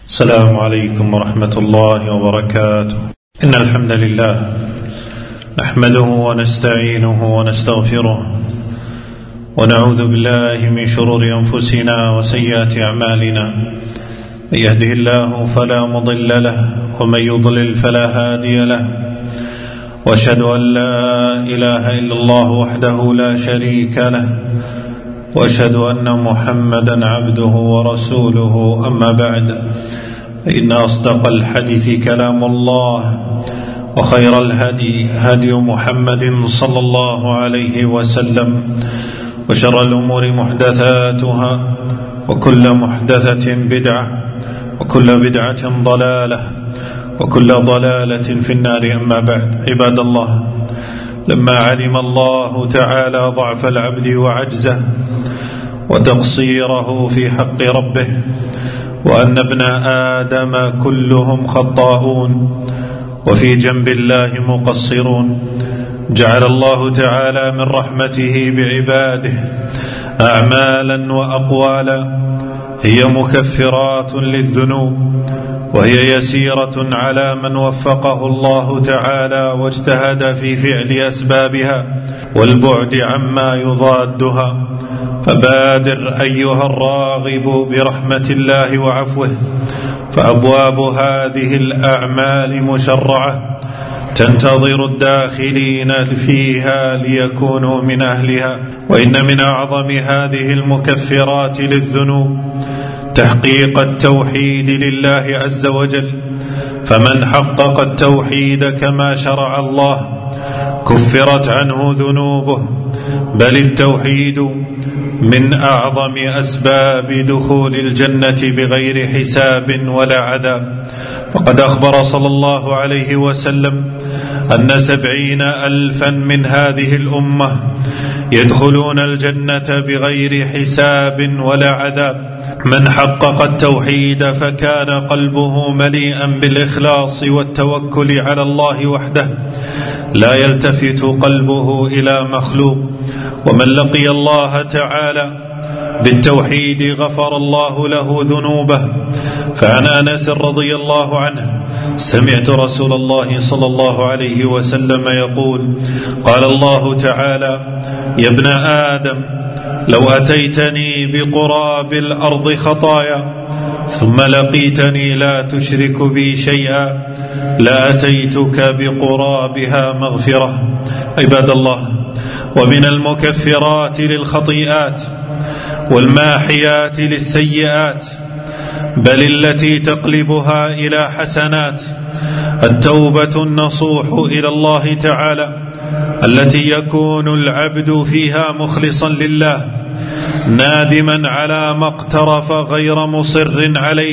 السلام عليكم ورحمة الله وبركاته. إن الحمد لله نحمده ونستعينه ونستغفره ونعوذ بالله من شرور أنفسنا وسيئات أعمالنا. من يهده الله فلا مضل له ومن يضلل فلا هادي له، وأشهد أن لا إله إلا الله وحده لا شريك له، وأشهد أن محمدا عبده ورسوله. أما بعد، إن أصدق الحديث كلام الله، وخير الهدي هدي محمد صلى الله عليه وسلم، وشر الأمور محدثاتها، وكل محدثة بدعة، وكل بدعة ضلالة، وكل ضلالة في النار. أما بعد، عباد الله، لما علم الله تعالى ضعف العبد وعجزه وتقصيره في حق ربه، وأن ابن آدم كلهم خطاؤون وفي جنب الله مقصرون، جعل الله تعالى من رحمته بعباده أعمالا وأقوالا هي مكفرات للذنوب، وهي يسيرة على من وفقه الله تعالى واجتهد في فعل أسبابها والبعد عما يضادها. فبادر أيها الراغب برحمة الله وعفوه، فأبواب هذه الأعمال مشرعة تنتظر الداخلين فيها ليكونوا من أهلها. وإن من أعظم هذه المكفرات للذنوب تحقيق التوحيد لله عز وجل، فمن حقق التوحيد كما شرع الله كفرت عنه ذنوبه، بل التوحيد من أعظم أسباب دخول الجنة بغير حساب ولا عذاب. فقد أخبر صلى الله عليه وسلم أن 70,000 من هذه الأمة يدخلون الجنة بغير حساب ولا عذاب. من حقق التوحيد فكان قلبه مليئا بالإخلاص والتوكل على الله وحده، لا يلتفت قلبه إلى مخلوق. ومن لقي الله تعالى بالتوحيد غفر الله له ذنوبه. فعن أنس رضي الله عنه سمعت رسول الله صلى الله عليه وسلم يقول: قال الله تعالى: يا ابن آدم، لو أتيتني بقراب الأرض خطايا ثم لقيتني لا تشرك بي شيئا لأتيتك بقرابها مغفرة. عباد الله، ومن المكفرات للخطيئات والماحيات للسيئات، بل التي تقلبها إلى حسنات، التوبة النصوح إلى الله تعالى، التي يكون العبد فيها مخلصا لله، نادما على ما اقترف غير مصر عليه،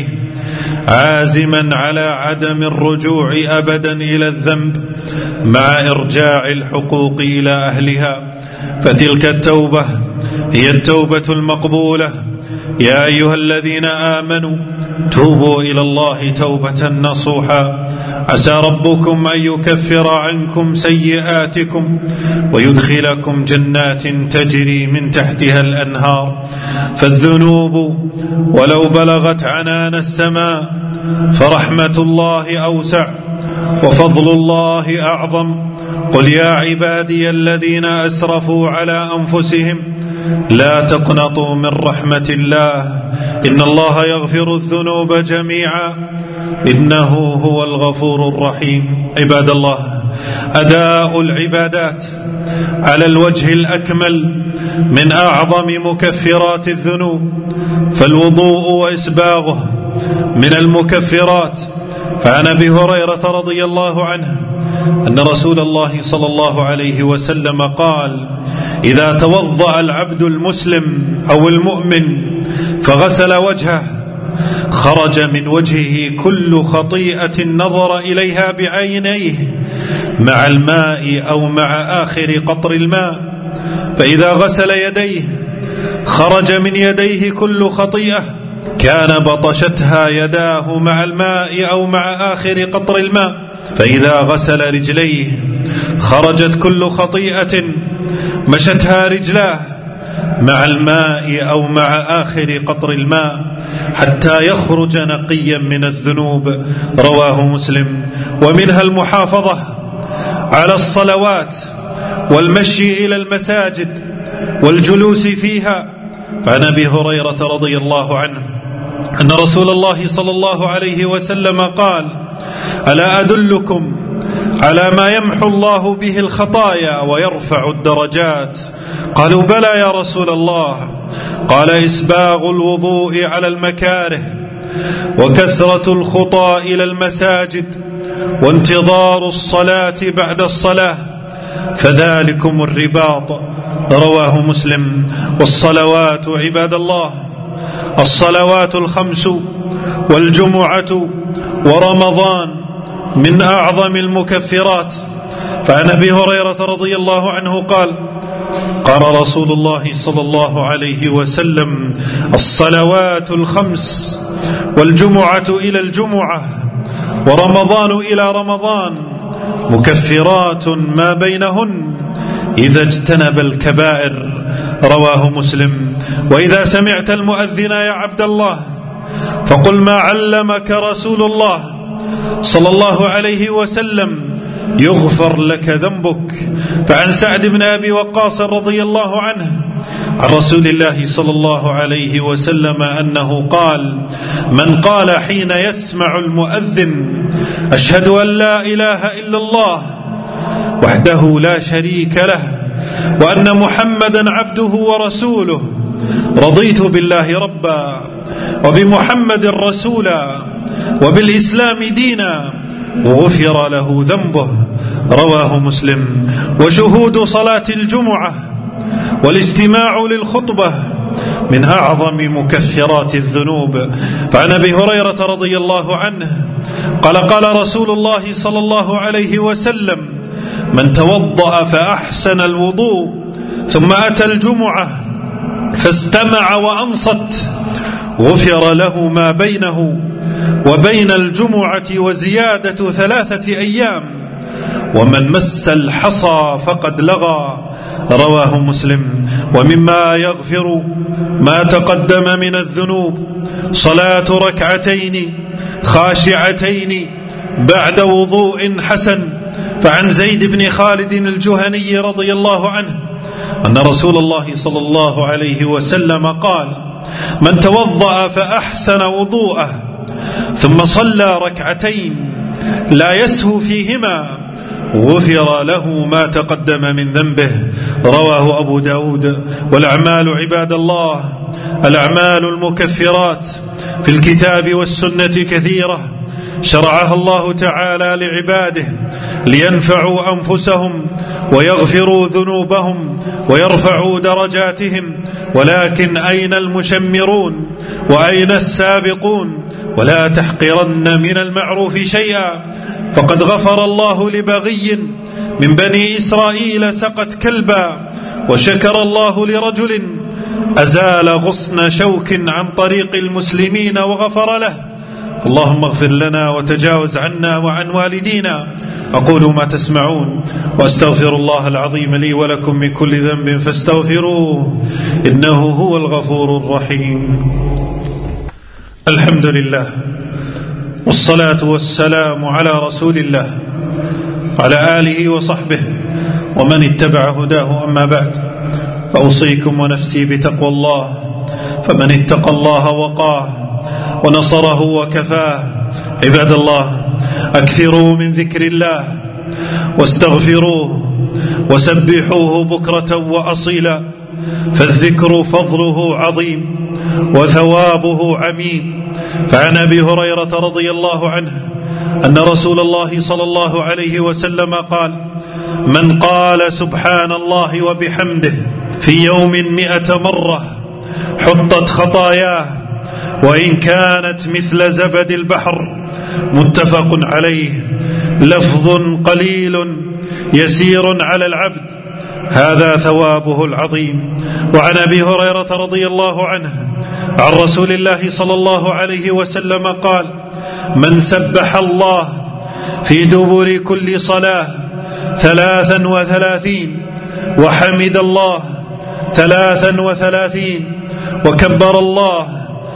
عازما على عدم الرجوع أبدا إلى الذنب، مع إرجاع الحقوق إلى أهلها. فتلك التوبة هي التوبة المقبولة. يا أيها الذين آمنوا توبوا إلى الله توبة نصوحا، عسى ربكم أن يكفر عنكم سيئاتكم ويدخلكم جنات تجري من تحتها الأنهار. فالذنوب ولو بلغت عنان السماء فرحمة الله أوسع وفضل الله أعظم. قل يا عبادي الذين أسرفوا على أنفسهم لا تقنطوا من رحمة الله، إن الله يغفر الذنوب جميعا إنه هو الغفور الرحيم. عباد الله، أداء العبادات على الوجه الأكمل من أعظم مكفرات الذنوب، فالوضوء وإسباغه من المكفرات. فعن أبي هريرة رضي الله عنه أن رسول الله صلى الله عليه وسلم قال: إذا توضأ العبد المسلم أو المؤمن فغسل وجهه خرج من وجهه كل خطيئة نظر إليها بعينيه مع الماء أو مع آخر قطر الماء. فإذا غسل يديه خرج من يديه كل خطيئة كان بطشتها يداه مع الماء أو مع آخر قطر الماء. فإذا غسل رجليه خرجت كل خطيئة مشتها رجلاه مع الماء أو مع آخر قطر الماء حتى يخرج نقيا من الذنوب، رواه مسلم. ومنها المحافظة على الصلوات والمشي إلى المساجد والجلوس فيها. فعن أبي هريرة رضي الله عنه أن رسول الله صلى الله عليه وسلم قال: ألا أدلكم على ما يمحو الله به الخطايا ويرفع الدرجات؟ قالوا: بلى يا رسول الله. قال: إسباغ الوضوء على المكاره، وكثرة الخطى إلى المساجد، وانتظار الصلاة بعد الصلاة، فذلكم الرباط، رواه مسلم. والصلوات عباد الله، الصلوات الخمس والجمعة ورمضان من أعظم المكفرات. فعن أبي هريرة رضي الله عنه قال: قال رسول الله صلى الله عليه وسلم: الصلوات الخمس والجمعة إلى الجمعة ورمضان إلى رمضان مكفرات ما بينهن إذا اجتنب الكبائر، رواه مسلم. وإذا سمعت المؤذن يا عبد الله فقل ما علمك رسول الله صلى الله عليه وسلم يغفر لك ذنبك. فعن سعد بن أبي وقاص رضي الله عنه عن رسول الله صلى الله عليه وسلم أنه قال: من قال حين يسمع المؤذن: أشهد أن لا إله إلا الله وحده لا شريك له وأن محمدا عبده ورسوله، رضيت بالله ربا وبمحمد رسولا وبالإسلام دينا، غفر له ذنبه، رواه مسلم. وشهود صلاة الجمعة والاستماع للخطبة من أعظم مكفرات الذنوب. فعن أبي هريرة رضي الله عنه قال: قال رسول الله صلى الله عليه وسلم: من توضأ فأحسن الوضوء ثم أتى الجمعة فاستمع وأنصت غفر له ما بينه وبين الجمعة وزيادة 3 أيام، ومن مس الحصى فقد لغى، رواه مسلم. ومما يغفر ما تقدم من الذنوب صلاة ركعتين خاشعتين بعد وضوء حسن. فعن زيد بن خالد الجهني رضي الله عنه أن رسول الله صلى الله عليه وسلم قال: من توضأ فأحسن وضوءه ثم صلى ركعتين لا يسهو فيهما غفر له ما تقدم من ذنبه، رواه أبو داود. والأعمال عباد الله، الأعمال المكفرات في الكتاب والسنة كثيرة شرعها الله تعالى لعباده لينفعوا أنفسهم ويغفروا ذنوبهم ويرفعوا درجاتهم. ولكن أين المشمرون وأين السابقون؟ ولا تحقرن من المعروف شيئا، فقد غفر الله لبغي من بني إسرائيل سقت كلبا، وشكر الله لرجل أزال غصن شوك عن طريق المسلمين وغفر له. اللهم اغفر لنا وتجاوز عنا وعن والدينا. أقول ما تسمعون وأستغفر الله العظيم لي ولكم من كل ذنب فاستغفروه إنه هو الغفور الرحيم. الحمد لله والصلاة والسلام على رسول الله وعلى آله وصحبه ومن اتبع هداه. أما بعد، فأوصيكم ونفسي بتقوى الله، فمن اتقى الله وقاه ونصره وكفاه. عباد الله، أكثروا من ذكر الله واستغفروه وسبحوه بكرة وأصيلا، فالذكر فضله عظيم وثوابه عميم. فعن أبي هريرة رضي الله عنه أن رسول الله صلى الله عليه وسلم قال: من قال سبحان الله وبحمده في يوم 100 مرة حطت خطاياه وإن كانت مثل زبد البحر. متفق عليه. لفظ قليل يسير على العبد، هذا ثوابه العظيم. وعن أبي هريرة رضي الله عنه عن رسول الله صلى الله عليه وسلم قال: من سبح الله في دبر كل صلاة 33 وحمد الله 33 وكبر الله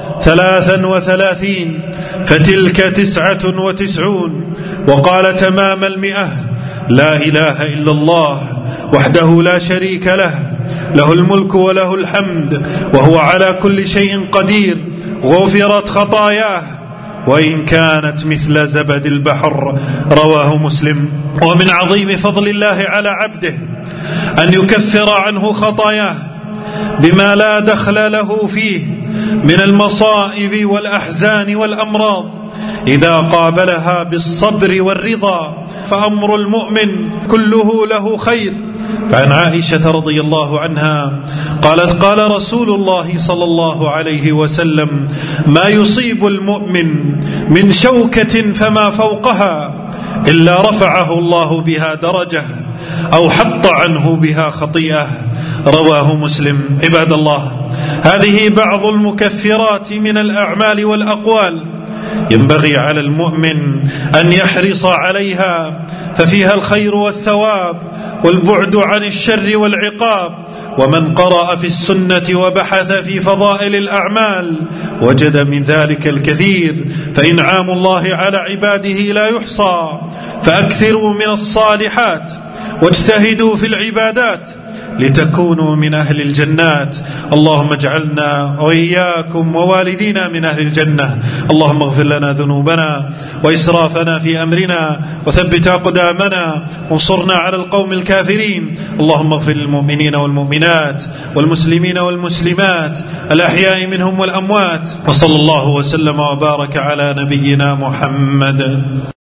33 فتلك 99 وقال تمام 100 لا إله إلا الله وحده لا شريك له له الملك وله الحمد وهو على كل شيء قدير غفرت خطاياه وإن كانت مثل زبد البحر. رواه مسلم. ومن عظيم فضل الله على عبده أن يكفر عنه خطاياه بما لا دخل له فيه من المصائب والأحزان والأمراض إذا قابلها بالصبر والرضا، فأمر المؤمن كله له خير. فعن عائشة رضي الله عنها قالت قال رسول الله صلى الله عليه وسلم ما يصيب المؤمن من شوكة فما فوقها إلا رفعه الله بها درجة أو حط عنه بها خطيئة. رواه مسلم. عباد الله، هذه بعض المكفرات من الأعمال والأقوال ينبغي على المؤمن أن يحرص عليها، ففيها الخير والثواب والبعد عن الشر والعقاب. ومن قرأ في السنة وبحث في فضائل الأعمال وجد من ذلك الكثير، فإنعام الله على عباده لا يحصى. فأكثروا من الصالحات واجتهدوا في العبادات لتكونوا من أهل الجنات. اللهم اجعلنا وإياكم ووالدينا من أهل الجنة. اللهم اغفر لنا ذنوبنا وإسرافنا في أمرنا وثبت أقدامنا وانصرنا على القوم الكافرين. اللهم اغفر للمؤمنين والمؤمنات والمسلمين والمسلمات الأحياء منهم والأموات، وصلى الله وسلم وبارك على نبينا محمد.